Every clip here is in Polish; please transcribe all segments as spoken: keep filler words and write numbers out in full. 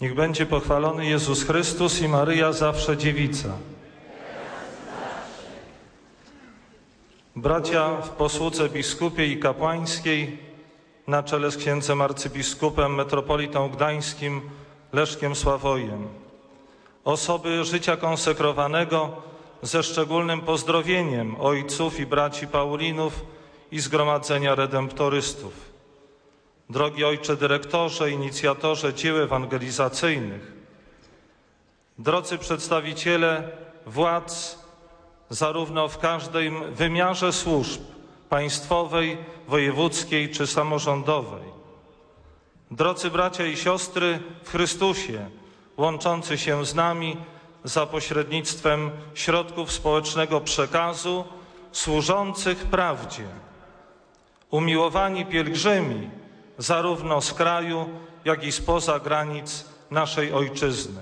Niech będzie pochwalony Jezus Chrystus i Maryja zawsze dziewica. Bracia w posłudze biskupiej i kapłańskiej na czele z księdzem arcybiskupem, metropolitą gdańskim Leszkiem Sławojem. Osoby życia konsekrowanego ze szczególnym pozdrowieniem ojców i braci Paulinów i Zgromadzenia Redemptorystów. Drogi ojcze dyrektorze, inicjatorze dzieł ewangelizacyjnych, drodzy przedstawiciele władz zarówno w każdym wymiarze służb państwowej, wojewódzkiej czy samorządowej, drodzy bracia i siostry w Chrystusie, łączący się z nami za pośrednictwem środków społecznego przekazu służących prawdzie, umiłowani pielgrzymi zarówno z kraju, jak i spoza granic naszej ojczyzny.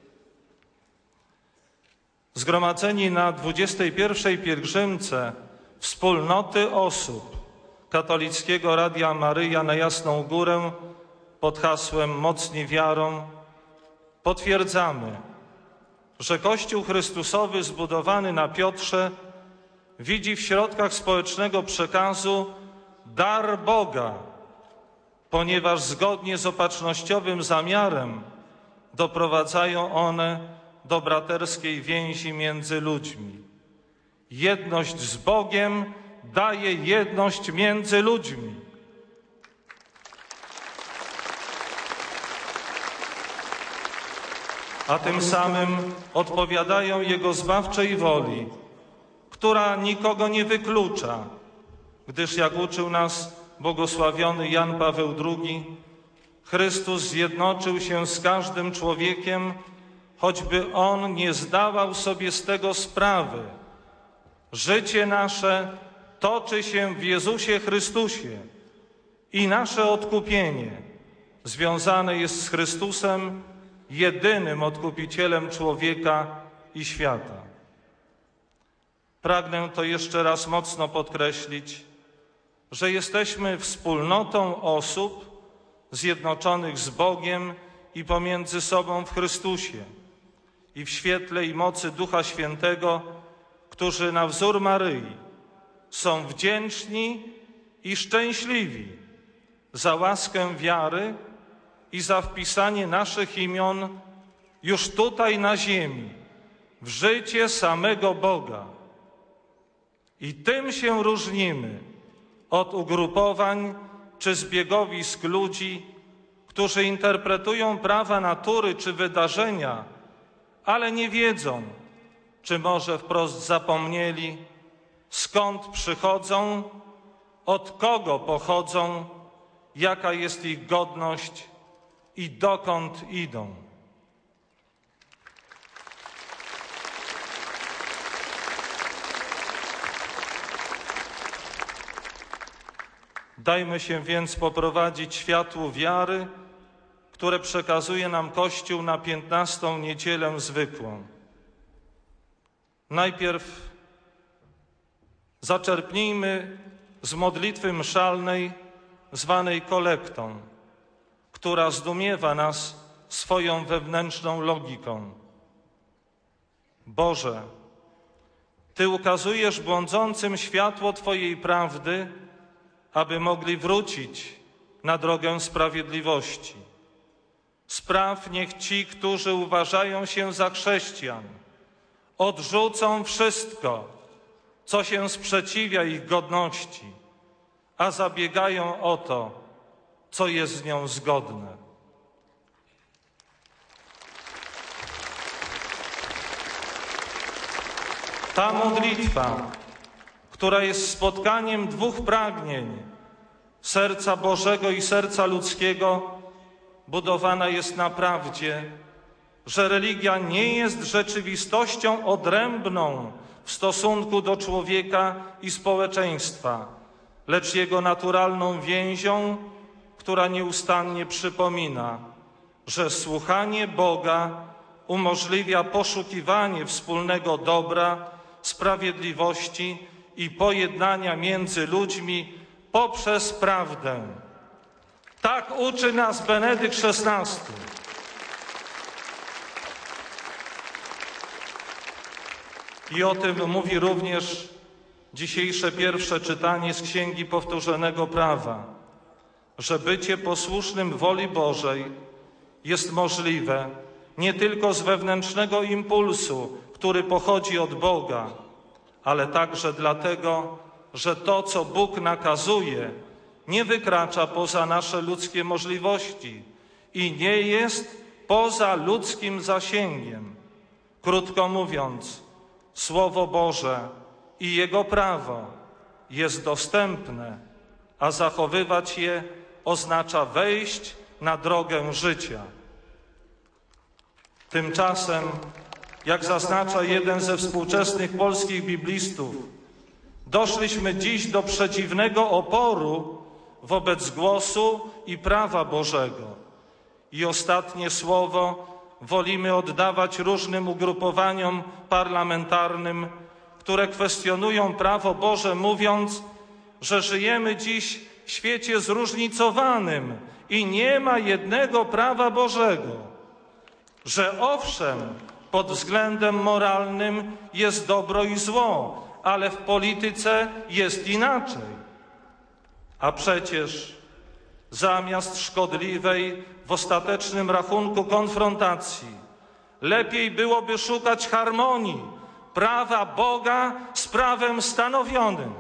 Zgromadzeni na dwudziestej pierwszej pielgrzymce wspólnoty osób Katolickiego Radia Maryja na Jasną Górę pod hasłem Mocni wiarą potwierdzamy, że Kościół Chrystusowy zbudowany na Piotrze widzi w środkach społecznego przekazu dar Boga, ponieważ zgodnie z opatrznościowym zamiarem doprowadzają one do braterskiej więzi między ludźmi. Jedność z Bogiem daje jedność między ludźmi. A tym samym odpowiadają Jego zbawczej woli, która nikogo nie wyklucza, gdyż jak uczył nas błogosławiony Jan Paweł drugi, Chrystus zjednoczył się z każdym człowiekiem, choćby on nie zdawał sobie z tego sprawy. Życie nasze toczy się w Jezusie Chrystusie i nasze odkupienie związane jest z Chrystusem, jedynym odkupicielem człowieka i świata. Pragnę to jeszcze raz mocno podkreślić, że jesteśmy wspólnotą osób zjednoczonych z Bogiem i pomiędzy sobą w Chrystusie i w świetle i mocy Ducha Świętego, którzy na wzór Maryi są wdzięczni i szczęśliwi za łaskę wiary i za wpisanie naszych imion już tutaj na ziemi w życie samego Boga. I tym się różnimy od ugrupowań czy zbiegowisk ludzi, którzy interpretują prawa natury czy wydarzenia, ale nie wiedzą, czy może wprost zapomnieli, skąd przychodzą, od kogo pochodzą, jaka jest ich godność i dokąd idą. Dajmy się więc poprowadzić światłu wiary, które przekazuje nam Kościół na piętnastą niedzielę zwykłą. Najpierw zaczerpnijmy z modlitwy mszalnej zwanej kolektą, która zdumiewa nas swoją wewnętrzną logiką. Boże, Ty ukazujesz błądzącym światło Twojej prawdy, aby mogli wrócić na drogę sprawiedliwości. Spraw, niech ci, którzy uważają się za chrześcijan, odrzucą wszystko, co się sprzeciwia ich godności, a zabiegają o to, co jest z nią zgodne. Ta modlitwa, która jest spotkaniem dwóch pragnień, serca Bożego i serca ludzkiego, budowana jest na prawdzie, że religia nie jest rzeczywistością odrębną w stosunku do człowieka i społeczeństwa, lecz jego naturalną więzią, która nieustannie przypomina, że słuchanie Boga umożliwia poszukiwanie wspólnego dobra, sprawiedliwości i pojednania między ludźmi poprzez prawdę. Tak uczy nas Benedykt szesnasty. I o tym mówi również dzisiejsze pierwsze czytanie z Księgi Powtórzonego Prawa, że bycie posłusznym woli Bożej jest możliwe nie tylko z wewnętrznego impulsu, który pochodzi od Boga, ale także dlatego, że to, co Bóg nakazuje, nie wykracza poza nasze ludzkie możliwości i nie jest poza ludzkim zasięgiem. Krótko mówiąc, Słowo Boże i Jego prawo jest dostępne, a zachowywać je oznacza wejść na drogę życia. Tymczasem, jak zaznacza jeden ze współczesnych polskich biblistów, doszliśmy dziś do przeciwnego oporu wobec głosu i prawa Bożego. I ostatnie słowo wolimy oddawać różnym ugrupowaniom parlamentarnym, które kwestionują prawo Boże, mówiąc, że żyjemy dziś w świecie zróżnicowanym i nie ma jednego prawa Bożego. Że owszem, pod względem moralnym jest dobro i zło, ale w polityce jest inaczej. A przecież zamiast szkodliwej w ostatecznym rachunku konfrontacji, lepiej byłoby szukać harmonii, prawa Boga z prawem stanowionym.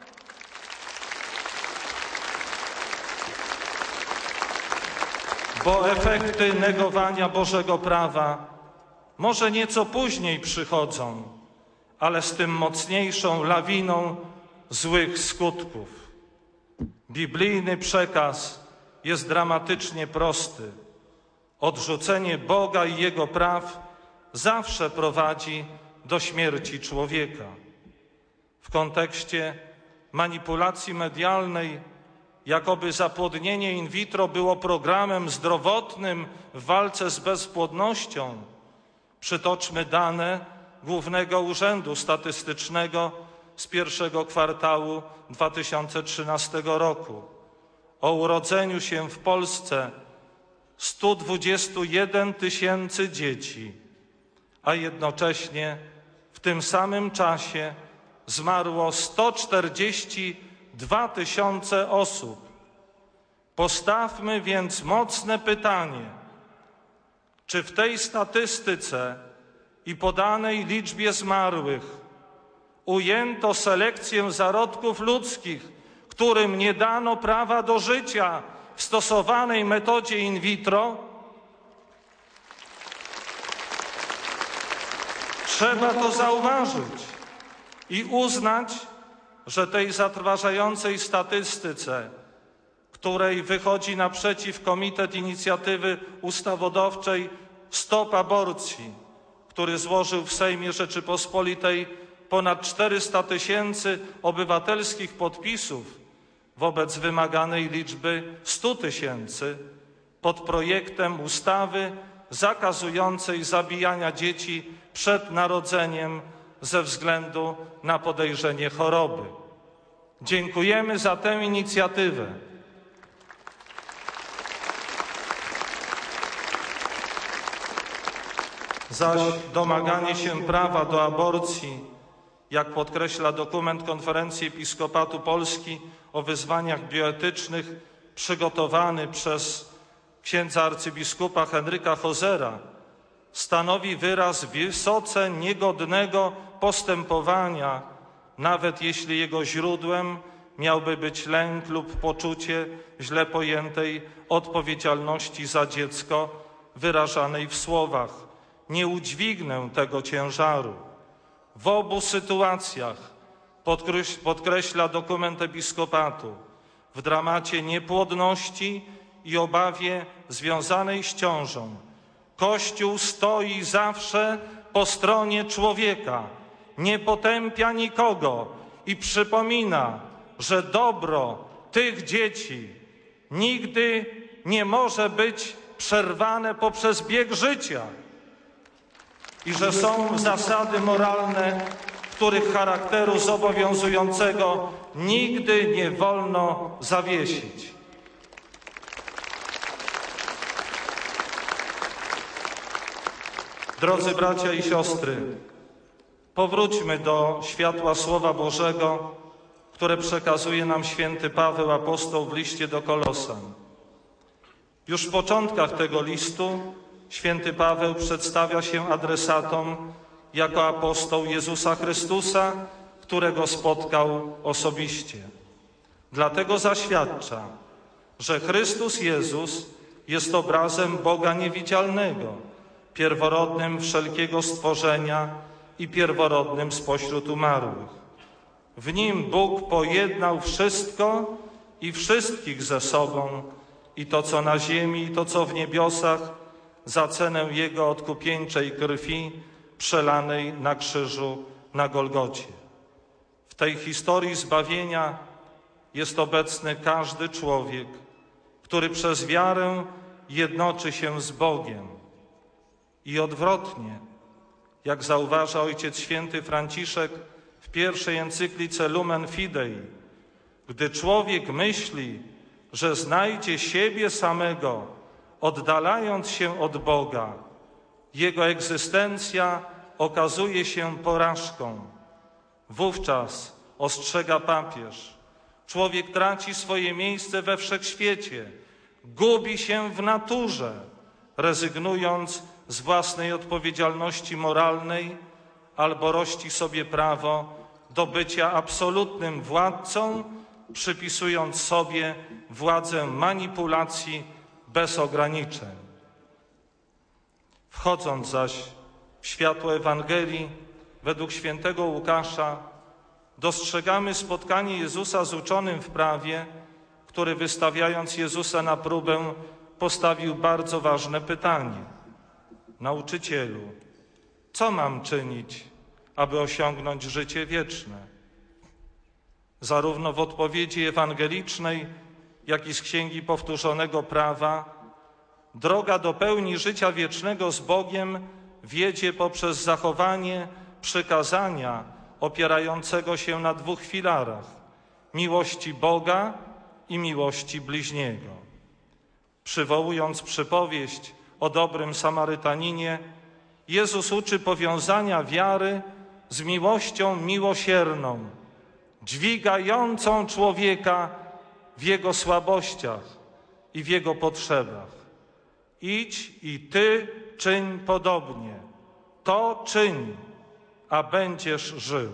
Bo efekty negowania Bożego prawa może nieco później przychodzą, ale z tym mocniejszą lawiną złych skutków. Biblijny przekaz jest dramatycznie prosty. Odrzucenie Boga i Jego praw zawsze prowadzi do śmierci człowieka. W kontekście manipulacji medialnej, jakoby zapłodnienie in vitro było programem zdrowotnym w walce z bezpłodnością, przytoczmy dane Głównego Urzędu Statystycznego z pierwszego kwartału dwa tysiące trzynastego roku. O urodzeniu się w Polsce stu dwudziestu jeden tysięcy dzieci, a jednocześnie w tym samym czasie zmarło sto czterdzieści dwa tysiące osób. Postawmy więc mocne pytanie, czy w tej statystyce i podanej liczbie zmarłych ujęto selekcję zarodków ludzkich, którym nie dano prawa do życia w stosowanej metodzie in vitro? Trzeba to zauważyć i uznać, że tej zatrważającej statystyce, której wychodzi naprzeciw Komitet Inicjatywy Ustawodawczej Stop Aborcji, który złożył w Sejmie Rzeczypospolitej ponad czterysta tysięcy obywatelskich podpisów wobec wymaganej liczby stu tysięcy, pod projektem ustawy zakazującej zabijania dzieci przed narodzeniem ze względu na podejrzenie choroby. Dziękujemy za tę inicjatywę. Zaś domaganie się prawa do aborcji, jak podkreśla dokument Konferencji Episkopatu Polski o wyzwaniach bioetycznych, przygotowany przez księdza arcybiskupa Henryka Hozera, stanowi wyraz wysoce niegodnego postępowania, nawet jeśli jego źródłem miałby być lęk lub poczucie źle pojętej odpowiedzialności za dziecko wyrażanej w słowach: nie udźwignę tego ciężaru. W obu sytuacjach, podkreśla dokument episkopatu, w dramacie niepłodności i obawie związanej z ciążą, Kościół stoi zawsze po stronie człowieka, nie potępia nikogo i przypomina, że dobro tych dzieci nigdy nie może być przerwane poprzez bieg życia i że są zasady moralne, których charakteru zobowiązującego nigdy nie wolno zawiesić. Drodzy bracia i siostry, Powróćmy do światła Słowa Bożego, które przekazuje nam święty Paweł apostoł w liście do Kolosan. Już w początkach tego listu święty Paweł przedstawia się adresatom jako apostoł Jezusa Chrystusa, którego spotkał osobiście. Dlatego zaświadcza, że Chrystus Jezus jest obrazem Boga niewidzialnego, pierworodnym wszelkiego stworzenia i pierworodnym spośród umarłych. W Nim Bóg pojednał wszystko i wszystkich ze sobą, i to, co na ziemi, i to, co w niebiosach, za cenę Jego odkupieńczej krwi przelanej na krzyżu na Golgocie. W tej historii zbawienia jest obecny każdy człowiek, który przez wiarę jednoczy się z Bogiem. I odwrotnie, jak zauważa Ojciec Święty Franciszek w pierwszej encyklice Lumen Fidei, gdy człowiek myśli, że znajdzie siebie samego, oddalając się od Boga, jego egzystencja okazuje się porażką. Wówczas, ostrzega papież, człowiek traci swoje miejsce we wszechświecie, gubi się w naturze, rezygnując z własnej odpowiedzialności moralnej albo rości sobie prawo do bycia absolutnym władcą, przypisując sobie władzę manipulacji bez ograniczeń. Wchodząc zaś w światło Ewangelii według świętego Łukasza, dostrzegamy spotkanie Jezusa z uczonym w prawie, który wystawiając Jezusa na próbę postawił bardzo ważne pytanie. Nauczycielu, co mam czynić, aby osiągnąć życie wieczne? Zarówno w odpowiedzi ewangelicznej, jak i z Księgi Powtórzonego Prawa, droga do pełni życia wiecznego z Bogiem wiedzie poprzez zachowanie przykazania opierającego się na dwóch filarach – miłości Boga i miłości bliźniego. Przywołując przypowieść o dobrym Samarytaninie, Jezus uczy powiązania wiary z miłością miłosierną, dźwigającą człowieka w jego słabościach i w jego potrzebach. Idź i ty czyń podobnie. To czyń, a będziesz żył.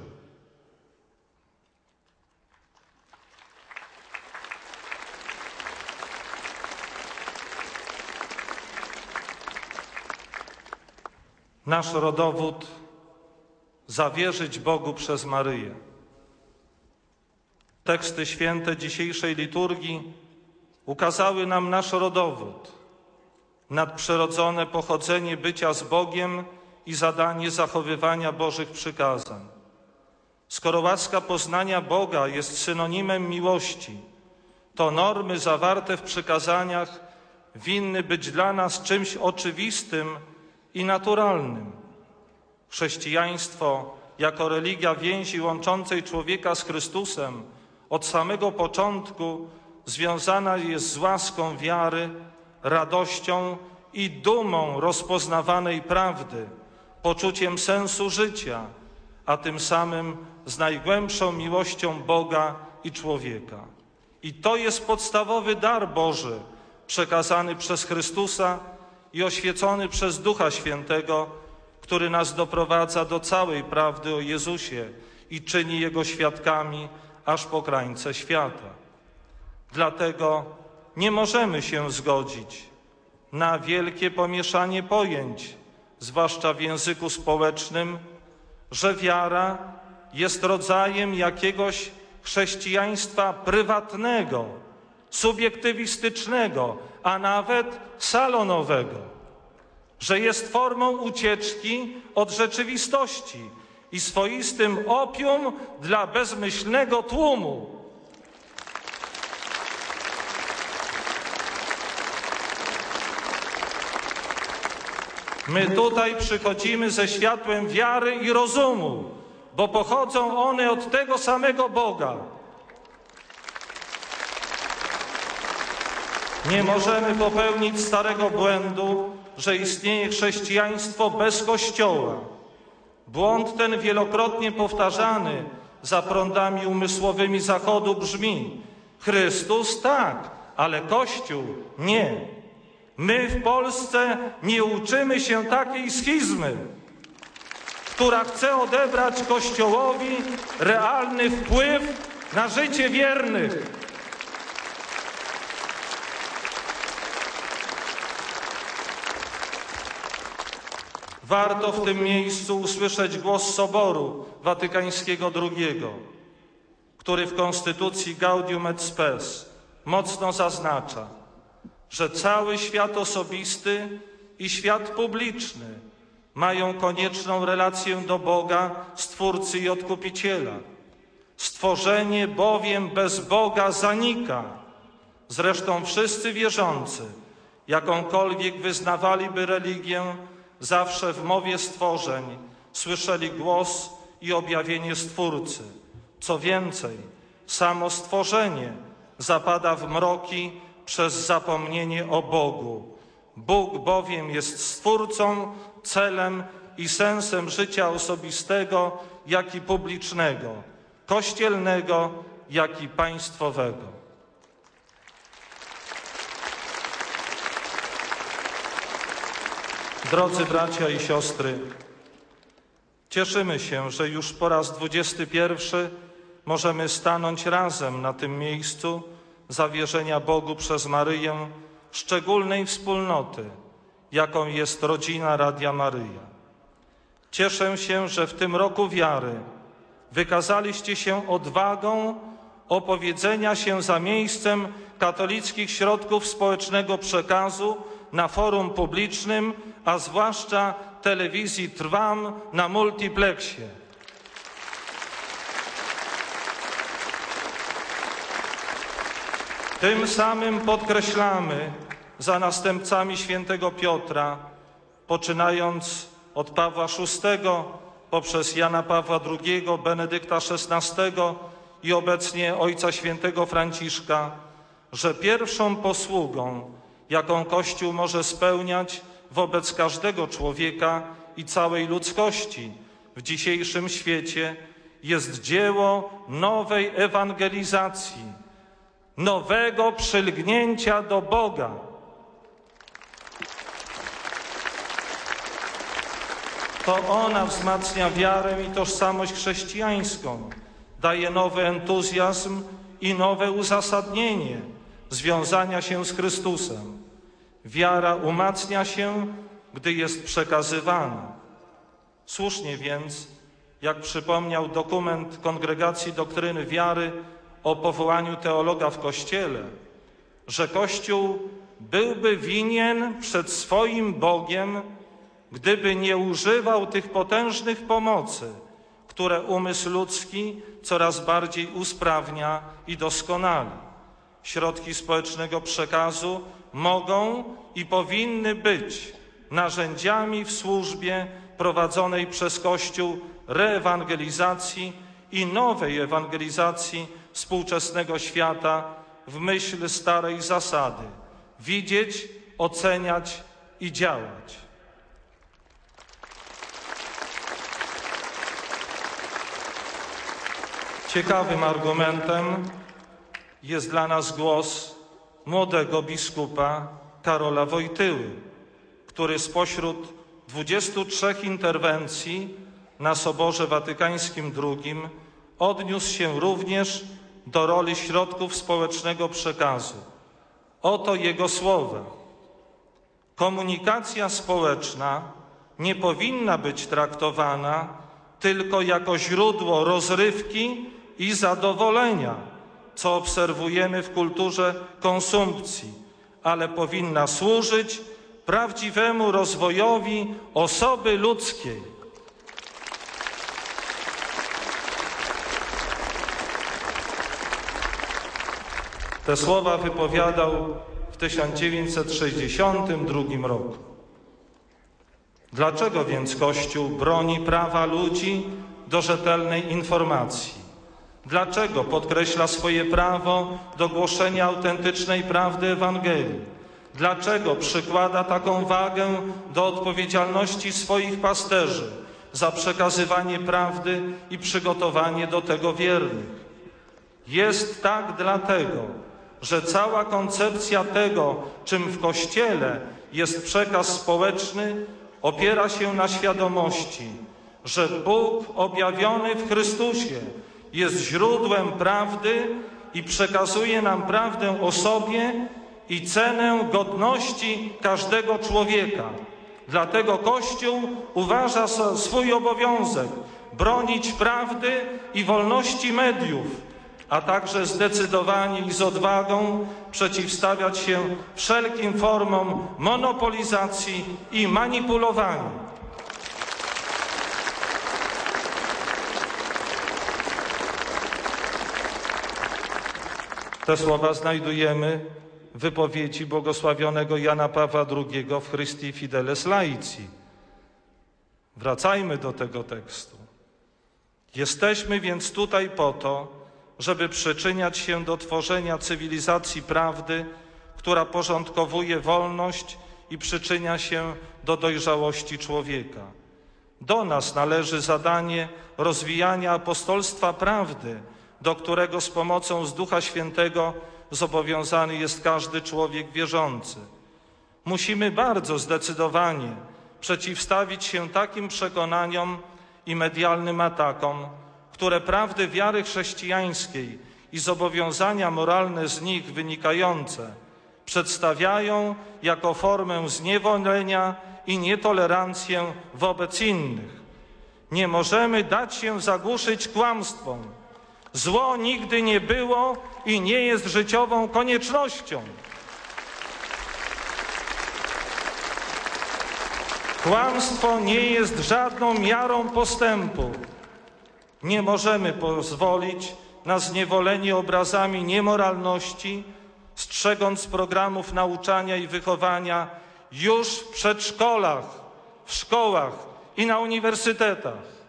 Nasz rodowód zawierzyć Bogu przez Maryję. Teksty święte dzisiejszej liturgii ukazały nam nasz rodowód, nadprzyrodzone pochodzenie bycia z Bogiem i zadanie zachowywania Bożych przykazań. Skoro łaska poznania Boga jest synonimem miłości, to normy zawarte w przykazaniach winny być dla nas czymś oczywistym i naturalnym. Chrześcijaństwo jako religia więzi łączącej człowieka z Chrystusem od samego początku związana jest z łaską wiary, radością i dumą rozpoznawanej prawdy, poczuciem sensu życia, a tym samym z najgłębszą miłością Boga i człowieka. I to jest podstawowy dar Boży, przekazany przez Chrystusa i oświecony przez Ducha Świętego, który nas doprowadza do całej prawdy o Jezusie i czyni Jego świadkami aż po krańce świata. Dlatego nie możemy się zgodzić na wielkie pomieszanie pojęć, zwłaszcza w języku społecznym, że wiara jest rodzajem jakiegoś chrześcijaństwa prywatnego, subiektywistycznego, a nawet salonowego, że jest formą ucieczki od rzeczywistości i swoistym opium dla bezmyślnego tłumu. My tutaj przychodzimy ze światłem wiary i rozumu, bo pochodzą one od tego samego Boga. Nie możemy popełnić starego błędu, że istnieje chrześcijaństwo bez Kościoła. Błąd ten wielokrotnie powtarzany za prądami umysłowymi Zachodu brzmi: Chrystus tak, ale Kościół nie. My w Polsce nie uczymy się takiej schizmy, która chce odebrać Kościołowi realny wpływ na życie wiernych. Warto w tym miejscu usłyszeć głos Soboru Watykańskiego drugiego, który w Konstytucji Gaudium et Spes mocno zaznacza, że cały świat osobisty i świat publiczny mają konieczną relację do Boga, Stwórcy i Odkupiciela. Stworzenie bowiem bez Boga zanika. Zresztą wszyscy wierzący, jakąkolwiek wyznawaliby religię, zawsze w mowie stworzeń słyszeli głos i objawienie Stwórcy. Co więcej, samo stworzenie zapada w mroki przez zapomnienie o Bogu. Bóg bowiem jest Stwórcą, celem i sensem życia osobistego, jak i publicznego, kościelnego, jak i państwowego. Drodzy bracia i siostry, cieszymy się, że już po raz dwudziesty pierwszy możemy stanąć razem na tym miejscu zawierzenia Bogu przez Maryję szczególnej wspólnoty, jaką jest rodzina Radia Maryja. Cieszę się, że w tym roku wiary wykazaliście się odwagą opowiedzenia się za miejscem katolickich środków społecznego przekazu na forum publicznym, a zwłaszcza telewizji Trwam na multiplexie. Tym samym podkreślamy za następcami świętego Piotra, poczynając od Pawła szóstego, poprzez Jana Pawła drugiego, Benedykta szesnastego i obecnie Ojca Świętego Franciszka, że pierwszą posługą, jaką Kościół może spełniać wobec każdego człowieka i całej ludzkości w dzisiejszym świecie, jest dzieło nowej ewangelizacji, nowego przylgnięcia do Boga. To ona wzmacnia wiarę i tożsamość chrześcijańską, daje nowy entuzjazm i nowe uzasadnienie związania się z Chrystusem. Wiara umacnia się, gdy jest przekazywana. Słusznie więc, jak przypomniał dokument Kongregacji Doktryny Wiary o powołaniu teologa w Kościele, że Kościół byłby winien przed swoim Bogiem, gdyby nie używał tych potężnych pomocy, które umysł ludzki coraz bardziej usprawnia i doskonali. Środki społecznego przekazu mogą i powinny być narzędziami w służbie prowadzonej przez Kościół reewangelizacji i nowej ewangelizacji współczesnego świata w myśl starej zasady: widzieć, oceniać i działać. Ciekawym argumentem jest dla nas głos młodego biskupa Karola Wojtyły, który spośród dwudziestu trzech interwencji na Soborze Watykańskim drugim odniósł się również do roli środków społecznego przekazu. Oto jego słowa: komunikacja społeczna nie powinna być traktowana tylko jako źródło rozrywki i zadowolenia, co obserwujemy w kulturze konsumpcji, ale powinna służyć prawdziwemu rozwojowi osoby ludzkiej. Te słowa wypowiadał w tysiąc dziewięćset sześćdziesiątym drugim roku. Dlaczego więc Kościół broni prawa ludzi do rzetelnej informacji? Dlaczego podkreśla swoje prawo do głoszenia autentycznej prawdy Ewangelii? Dlaczego przykłada taką wagę do odpowiedzialności swoich pasterzy za przekazywanie prawdy i przygotowanie do tego wiernych. Jest tak dlatego, że cała koncepcja tego, czym w Kościele jest przekaz społeczny, opiera się na świadomości, że Bóg objawiony w Chrystusie jest źródłem prawdy i przekazuje nam prawdę o sobie i cenę godności każdego człowieka. Dlatego Kościół uważa za swój obowiązek bronić prawdy i wolności mediów, a także zdecydowanie i z odwagą przeciwstawiać się wszelkim formom monopolizacji i manipulowania. Te słowa znajdujemy w wypowiedzi błogosławionego Jana Pawła drugiego w Christi Fideles Laici. Wracajmy do tego tekstu. Jesteśmy więc tutaj po to, żeby przyczyniać się do tworzenia cywilizacji prawdy, która porządkowuje wolność i przyczynia się do dojrzałości człowieka. Do nas należy zadanie rozwijania apostolstwa prawdy, do którego z pomocą z Ducha Świętego zobowiązany jest każdy człowiek wierzący. Musimy bardzo zdecydowanie przeciwstawić się takim przekonaniom i medialnym atakom, które prawdy wiary chrześcijańskiej i zobowiązania moralne z nich wynikające przedstawiają jako formę zniewolenia i nietolerancję wobec innych. Nie możemy dać się zagłuszyć kłamstwom. Zło nigdy nie było i nie jest życiową koniecznością. Kłamstwo nie jest żadną miarą postępu. Nie możemy pozwolić na zniewolenie obrazami niemoralności, strzegąc programów nauczania i wychowania już w przedszkolach, w szkołach i na uniwersytetach.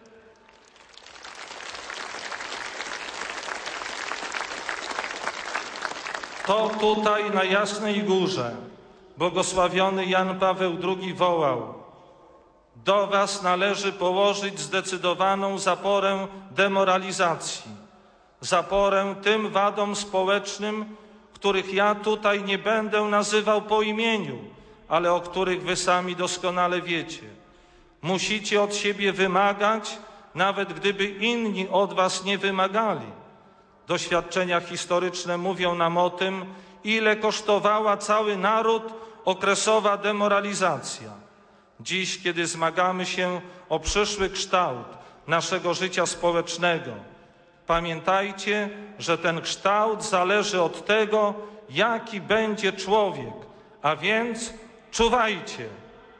To tutaj na Jasnej Górze błogosławiony Jan Paweł drugi wołał: do was należy położyć zdecydowaną zaporę demoralizacji, zaporę tym wadom społecznym, których ja tutaj nie będę nazywał po imieniu, ale o których wy sami doskonale wiecie. Musicie od siebie wymagać, nawet gdyby inni od was nie wymagali. Doświadczenia historyczne mówią nam o tym, ile kosztowała cały naród okresowa demoralizacja. Dziś, kiedy zmagamy się o przyszły kształt naszego życia społecznego, pamiętajcie, że ten kształt zależy od tego, jaki będzie człowiek, a więc czuwajcie.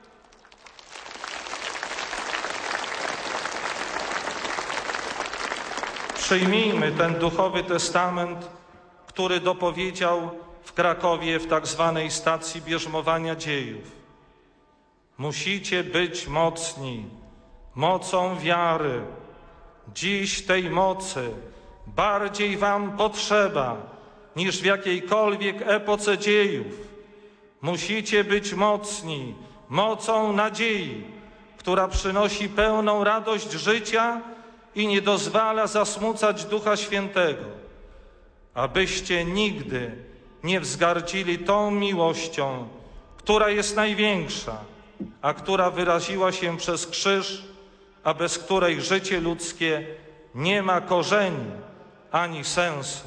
Przyjmijmy ten duchowy testament, który dopowiedział w Krakowie w tak zwanej stacji bierzmowania dziejów. Musicie być mocni, mocą wiary. Dziś tej mocy bardziej wam potrzeba niż w jakiejkolwiek epoce dziejów. Musicie być mocni mocą nadziei, która przynosi pełną radość życia i nie dozwala zasmucać Ducha Świętego, abyście nigdy nie wzgardzili tą miłością, która jest największa, a która wyraziła się przez krzyż, a bez której życie ludzkie nie ma korzeni ani sensu.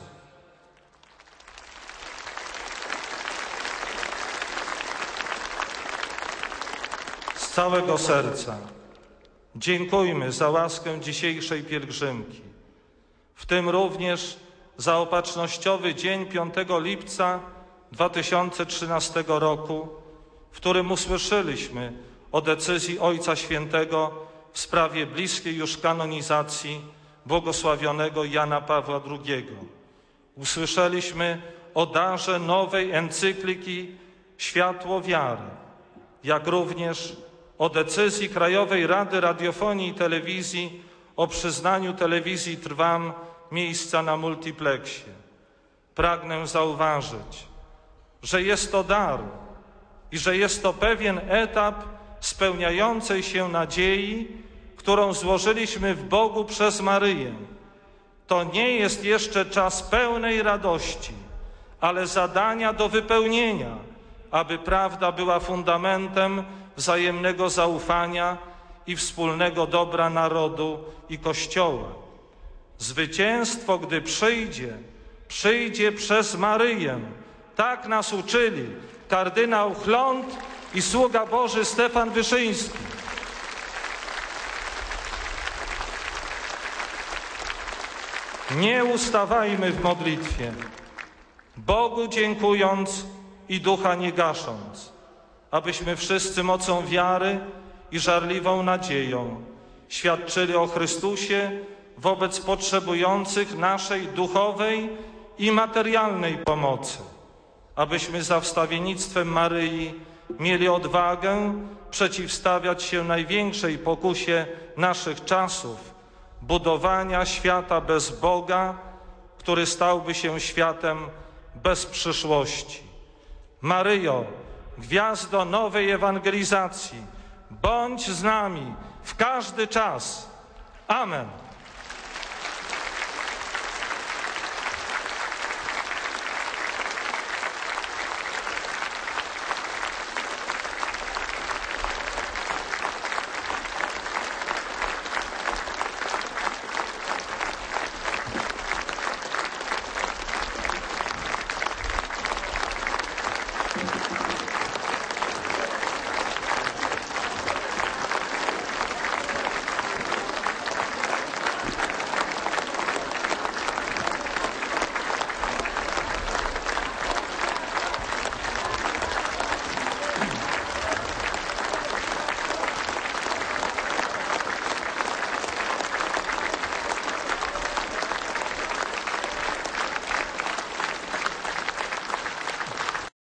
Z całego serca dziękujmy za łaskę dzisiejszej pielgrzymki, w tym również za opatrznościowy dzień piątego lipca dwa tysiące trzynastego roku, w którym usłyszeliśmy o decyzji Ojca Świętego w sprawie bliskiej już kanonizacji błogosławionego Jana Pawła drugiego. Usłyszeliśmy o darze nowej encykliki Światło Wiary, jak również o decyzji Krajowej Rady Radiofonii i Telewizji o przyznaniu telewizji Trwam miejsca na multipleksie. Pragnę zauważyć, że jest to dar i że jest to pewien etap spełniającej się nadziei, którą złożyliśmy w Bogu przez Maryję, to nie jest jeszcze czas pełnej radości, ale zadania do wypełnienia, aby prawda była fundamentem wzajemnego zaufania i wspólnego dobra narodu i Kościoła. Zwycięstwo, gdy przyjdzie, przyjdzie przez Maryję. Tak nas uczyli kardynał Chląd i sługa Boży Stefan Wyszyński. Nie ustawajmy w modlitwie, Bogu dziękując i ducha nie gasząc, abyśmy wszyscy mocą wiary i żarliwą nadzieją świadczyli o Chrystusie wobec potrzebujących naszej duchowej i materialnej pomocy, abyśmy za wstawiennictwem Maryi mieli odwagę przeciwstawiać się największej pokusie naszych czasów, budowania świata bez Boga, który stałby się światem bez przyszłości. Maryjo, gwiazdo nowej ewangelizacji, bądź z nami w każdy czas. Amen.